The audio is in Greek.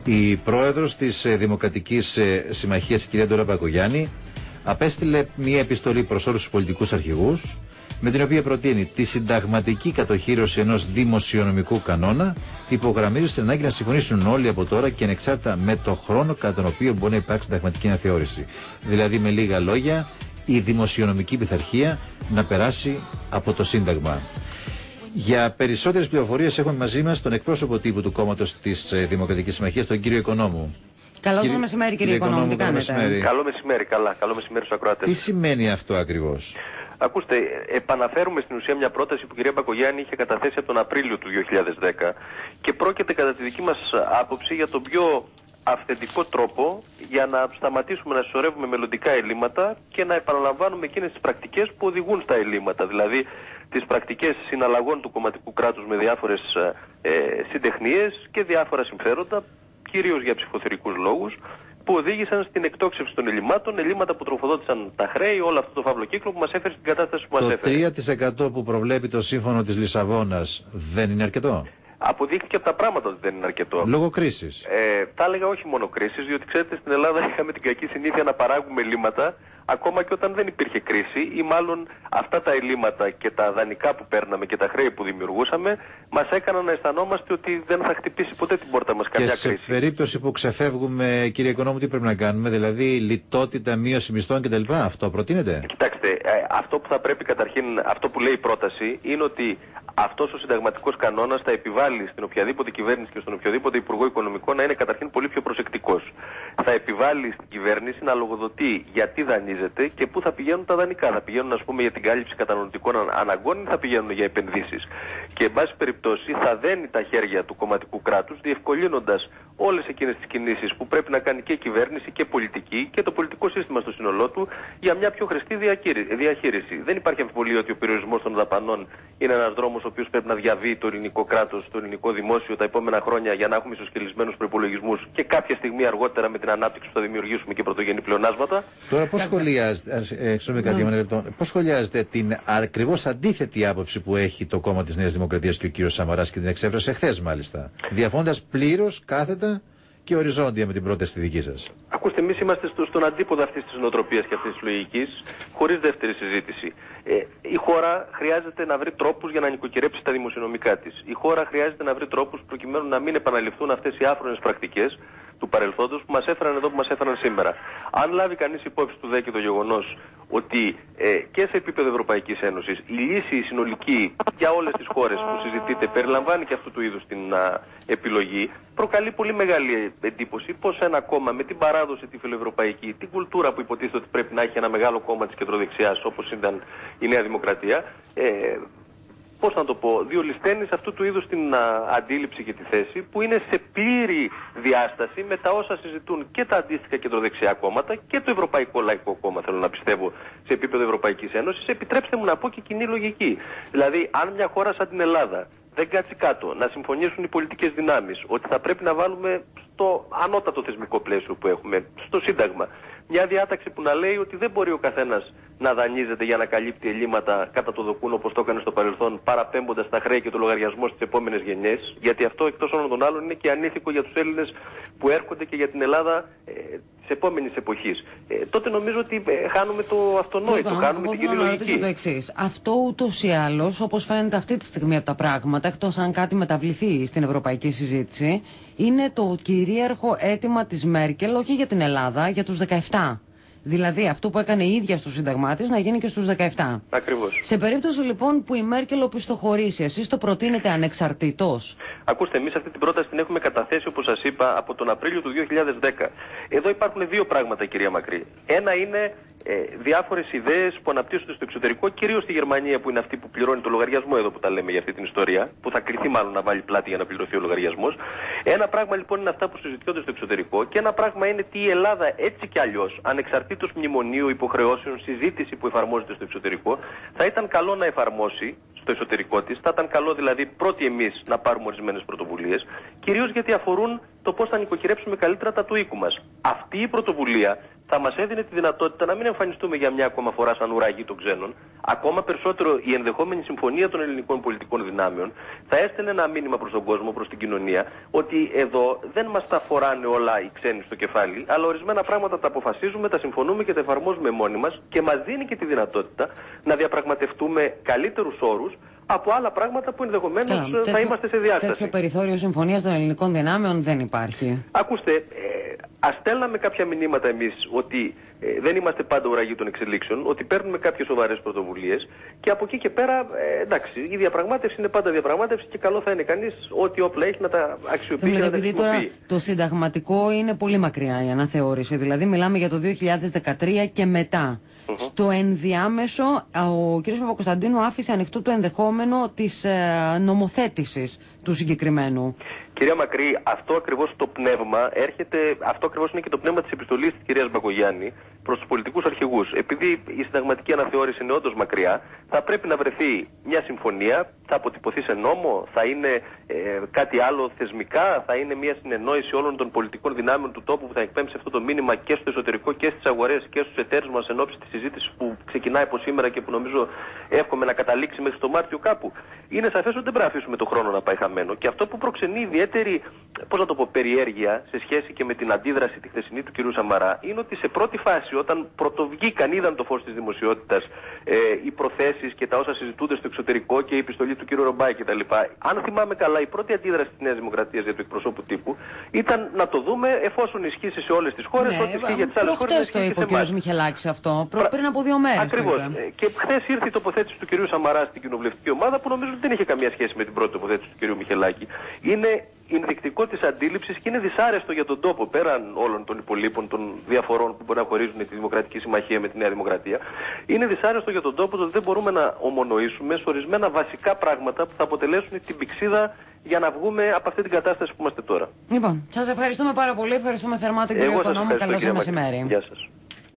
Η πρόεδρος της Δημοκρατικής Συμμαχίας, η κυρία Ντόρα Μπακογιάννη, απέστειλε μια επιστολή προς όλους τους πολιτικούς αρχηγούς, με την οποία προτείνει τη συνταγματική κατοχήρωση ενός δημοσιονομικού κανόνα, υπογραμμίζοντας την ανάγκη να συμφωνήσουν όλοι από τώρα και ανεξάρτητα με το χρόνο κατά τον οποίο μπορεί να υπάρξει συνταγματική αναθεώρηση. Δηλαδή, με λίγα λόγια, η δημοσιονομική πειθαρχία να περάσει από το Σύνταγμα. Για περισσότερες πληροφορίες έχουμε μαζί μας τον εκπρόσωπο τύπου του κόμματος της Δημοκρατικής Συμμαχίας, τον κύριο Οικονόμου. Καλό σας μεσημέρι, κύριε Οικονόμου, τι κάνετε? Καλό μεσημέρι, καλά. Καλό μεσημέρι στους ακροατές. Τι σημαίνει αυτό ακριβώς? Ακούστε, επαναφέρουμε στην ουσία μια πρόταση που η κυρία Μπακογιάννη είχε καταθέσει από τον Απρίλιο του 2010 και πρόκειται κατά τη δική μας άποψη για τον πιο αυθεντικό τρόπο για να σταματήσουμε να συσσωρεύουμε μελλοντικά ελλείμματα και να επαναλαμβάνουμε εκείνες τις πρακτικές που οδηγούν στα ελλείμματα. Δηλαδή τις πρακτικές συναλλαγών του κομματικού κράτους με διάφορες συντεχνίες και διάφορα συμφέροντα, κυρίως για ψηφοθερικούς λόγους, που οδήγησαν στην εκτόξευση των ελλημάτων, ελλείμματα που τροφοδότησαν τα χρέη, όλο αυτό το φαύλο κύκλο που μας έφερε στην κατάσταση που μας έφερε. Το 3% που προβλέπει το σύμφωνο της Λισαβόνας δεν είναι αρκετό? Αποδείχθηκε από τα πράγματα ότι δεν είναι αρκετό. Λόγω κρίσης. Θα έλεγα όχι μόνο κρίσης, διότι ξέρετε στην Ελλάδα είχαμε την κακή συνήθεια να παράγουμε ελλείμματα ακόμα και όταν δεν υπήρχε κρίση, ή μάλλον αυτά τα ελλείμματα και τα δανεικά που παίρναμε και τα χρέη που δημιουργούσαμε μας έκαναν να αισθανόμαστε ότι δεν θα χτυπήσει ποτέ την πόρτα μας καμιά κρίση. Και σε περίπτωση που ξεφεύγουμε, κύριε Οικονόμου, τι πρέπει να κάνουμε? Δηλαδή λιτότητα, μείωση μισθών κτλ. Αυτό προτείνεται? Κοιτάξτε, αυτό που θα πρέπει καταρχήν, αυτό που λέει η πρόταση είναι ότι αυτός ο συνταγματικός κανόνας θα επιβάλλει στην οποιαδήποτε κυβέρνηση και στον οποιοδήποτε Υπουργό Οικονομικών να είναι καταρχήν πολύ πιο προσεκτικός. Θα επιβάλλει στην κυβέρνηση να λογοδοτεί γιατί δανείζεται και πού θα πηγαίνουν τα δανεικά. Θα πηγαίνουν, ας πούμε, για την κάλυψη καταναλωτικών αναγκών ή θα πηγαίνουν για επενδύσεις. Και, εν πάση περιπτώσει, θα δένει τα χέρια του κομματικού κράτους, διευκολύνοντας όλες εκείνες τις κινήσεις που πρέπει να κάνει και η κυβέρνηση και πολιτική και το πολιτικό σύστημα στο σύνολό του για μια πιο χρηστή διαχείριση. Δεν υπάρχει αμφιβολία ότι ο περιορισμός των δαπανών είναι ένας δρόμος ο οποίος πρέπει να διαβεί το ελληνικό κράτος, το ελληνικό δημόσιο τα επόμενα χρόνια για να έχουμε ισοσκελισμένους προϋπολογισμούς και κάποια στιγμή αργότερα με την ανάπτυξη που θα δημιουργήσουμε και πρωτογενή πλεονάσματα. Τώρα πώς σχολιάζετε την ακριβώς αντίθετη άποψη που έχει το κόμμα της Νέας Δημοκρατίας και ο κύριος Σαμαράς και την εξέφρασε χθες μάλιστα, διαφωνώντας πλήρως, κάθετα και οριζόντια με την πρόταση δική σας? Ακούστε, εμείς είμαστε στον αντίποδα αυτής της νοοτροπίας και αυτής της λογικής, χωρίς δεύτερη συζήτηση. Η χώρα χρειάζεται να βρει τρόπους για να νοικοκυρέψει τα δημοσιονομικά της. Η χώρα χρειάζεται να βρει τρόπους προκειμένου να μην επαναληφθούν αυτές οι άφρονες πρακτικές του παρελθόντος που μας έφεραν εδώ που μας έφεραν σήμερα. Αν λάβει κανείς υπόψη του και το γεγονός ότι και σε επίπεδο Ευρωπαϊκής Ένωσης η λύση συνολική για όλες τις χώρες που συζητείται περιλαμβάνει και αυτού του είδους την επιλογή, προκαλεί πολύ μεγάλη εντύπωση πως ένα κόμμα με την παράδοση τη φιλοευρωπαϊκή, την κουλτούρα που υποτίθεται ότι πρέπει να έχει ένα μεγάλο κόμμα της κεντροδεξιάς όπως ήταν η Νέα Δημοκρατία, πώς να το πω, διολυσθένει σε αυτού του είδους την αντίληψη και τη θέση που είναι σε πλήρη διάσταση με τα όσα συζητούν και τα αντίστοιχα κεντροδεξιά κόμματα και το Ευρωπαϊκό Λαϊκό Κόμμα, θέλω να πιστεύω, σε επίπεδο Ευρωπαϊκής Ένωσης. Επιτρέψτε μου να πω και κοινή λογική. Δηλαδή, αν μια χώρα σαν την Ελλάδα δεν κάτσει κάτω, να συμφωνήσουν οι πολιτικές δυνάμεις ότι θα πρέπει να βάλουμε στο ανώτατο θεσμικό πλαίσιο που έχουμε, στο Σύνταγμα, μια διάταξη που να λέει ότι δεν μπορεί ο καθένας να δανείζεται για να καλύπτει ελλείμματα κατά το δοκούν όπως το έκανε στο παρελθόν, παραπέμποντας τα χρέη και το λογαριασμό στις επόμενες γενιές, γιατί αυτό εκτός όλων των άλλων είναι και ανήθικο για τους Έλληνες που έρχονται και για την Ελλάδα της επόμενης εποχής. Τότε νομίζω ότι χάνουμε το αυτονόητο, χάνουμε την κοινή λογική. Το εξής. Αυτό ούτως ή άλλως, όπως φαίνεται αυτή τη στιγμή από τα πράγματα, εκτός αν κάτι μεταβληθεί στην ευρωπαϊκή συζήτηση, είναι το κυρίαρχο αίτημα της Μέρκελ, όχι για την Ελλάδα, για τους 17. Δηλαδή αυτό που έκανε η ίδια στο Σύνταγμά της να γίνει και στους 17. Ακριβώς. Σε περίπτωση λοιπόν που η Μέρκελ οπισθοχωρήσει, εσείς το προτείνετε ανεξαρτήτως? Ακούστε, εμείς αυτή την πρόταση την έχουμε καταθέσει, όπως σας είπα, από τον Απρίλιο του 2010. Εδώ υπάρχουν δύο πράγματα, κυρία Μακρύ. Ένα είναι διάφορες ιδέες που αναπτύσσονται στο εξωτερικό, κυρίως στη Γερμανία που είναι αυτή που πληρώνει το λογαριασμό εδώ που τα λέμε για αυτή την ιστορία, που θα κριθεί μάλλον να βάλει πλάτη για να πληρωθεί ο λογαριασμός. Ένα πράγμα λοιπόν είναι αυτά που συζητιόνται στο εξωτερικό και ένα πράγμα είναι τι η Ελλάδα έτσι κι αλλιώς, ανεξαρτήτως μνημονίου, υποχρεώσεων, συζήτηση που εφαρμόζεται στο εξωτερικό, θα ήταν καλό να εφαρμόσει στο εσωτερικό της. Θα ήταν καλό δηλαδή πρώτοι εμείς να πάρουμε ορισμένες πρωτοβουλίες, κυρίως γιατί αφορούν το πώς θα νοικοκυρέψουμε καλύτερα τα του οίκου μας. Αυτή η πρωτοβουλία θα μας έδινε τη δυνατότητα να μην εμφανιστούμε για μια ακόμα φορά σαν ουραγοί των ξένων. Ακόμα περισσότερο η ενδεχόμενη συμφωνία των ελληνικών πολιτικών δυνάμεων θα έστελνε ένα μήνυμα προς τον κόσμο, προς την κοινωνία, ότι εδώ δεν μας τα φοράνε όλα οι ξένοι στο κεφάλι, αλλά ορισμένα πράγματα τα αποφασίζουμε, τα συμφωνούμε και τα εφαρμόζουμε μόνοι μας, και μας δίνει και τη δυνατότητα να διαπραγματευτούμε καλύτερους όρους από άλλα πράγματα που ενδεχομένως θα είμαστε σε διάσταση. Τέτοιο περιθώριο συμφωνίας των ελληνικών δυνάμεων δεν υπάρχει. Ακούστε, ας στέλναμε κάποια μηνύματα εμείς ότι δεν είμαστε πάντα ουραγοί των εξελίξεων, ότι παίρνουμε κάποιες σοβαρές πρωτοβουλίες, και από εκεί και πέρα, εντάξει, η διαπραγμάτευση είναι πάντα διαπραγμάτευση και καλό θα είναι κανείς ό,τι όπλα έχει να τα αξιοποιεί και να τα χρησιμοποιεί. Τώρα το συνταγματικό είναι πολύ μακριά η αναθεώρηση, δηλαδή μιλάμε για το 2013 και μετά. Στο ενδιάμεσο, ο κ. Παπακοσταντίνου άφησε ανοιχτό το ενδεχόμενο της νομοθέτησης του συγκεκριμένου. Κυρία Μακρύ, αυτό ακριβώς το πνεύμα αυτό ακριβώς είναι και το πνεύμα της επιστολής της κυρίας Μπακογιάννη προς τους πολιτικούς αρχηγούς. Επειδή η συνταγματική αναθεώρηση είναι όντως μακριά, θα πρέπει να βρεθεί μια συμφωνία, θα αποτυπωθεί σε νόμο, θα είναι κάτι άλλο θεσμικά, θα είναι μια συνεννόηση όλων των πολιτικών δυνάμεων του τόπου που θα εκπέμψει αυτό το μήνυμα και στο εσωτερικό και στις αγορές και στους εταίρους μας εν ώψη της συζήτησης που ξεκινάει από σήμερα και που νομίζω εύχομαι να καταλήξει μέχρι το Μάρτιο κάπου. Είναι σαφές ότι δεν πρέπει να αφήσουμε τον χρόνο να πάει χαμένο, και αυτό που προξενεί ιδιαίτερη, περιέργεια σε σχέση και με την αντίδραση τη χθεσινή του κ. Σαμαρά είναι ότι σε πρώτη φάση, όταν πρωτοβγήκαν, είδαν το φως της δημοσιότητας οι προθέσεις και τα όσα συζητούνται στο εξωτερικό και η επιστολή του κ. Ρομπάη κτλ. Αν θυμάμαι καλά, η πρώτη αντίδραση της Νέας Δημοκρατίας για του εκπροσώπου τύπου ήταν να το δούμε εφόσον ισχύσει σε όλες τις χώρες, ό,τι ισχύει για τις άλλες χώρες. Προχτές το είπε ο κ. Μιχελάκης αυτό, πριν από 2 μέρες. Ακριβώς. Και χθες ήρθε η τοποθέτηση του κ. Σαμαρά στην κοινοβουλευτική ομάδα, που νομίζω δεν είχε καμία σχέση με την πρώτη τοποθέτηση του κ. Μιχελάκη. Είναι ενδεικτικό της αντίληψης και είναι δυσάρεστο για τον τόπο, πέραν όλων των υπολείπων των διαφορών που μπορεί να χωρίζουν τη Δημοκρατική Συμμαχία με τη Νέα Δημοκρατία. Είναι δυσάρεστο για τον τόπο ότι δεν μπορούμε να ομονοήσουμε σε ορισμένα βασικά πράγματα που θα αποτελέσουν την πηξίδα για να βγούμε από αυτή την κατάσταση που είμαστε τώρα. Λοιπόν, σας ευχαριστούμε πάρα πολύ. Ευχαριστούμε θερμά τον κύριο Οικονόμου. Καλό σας μεσημέρι. Γεια σας.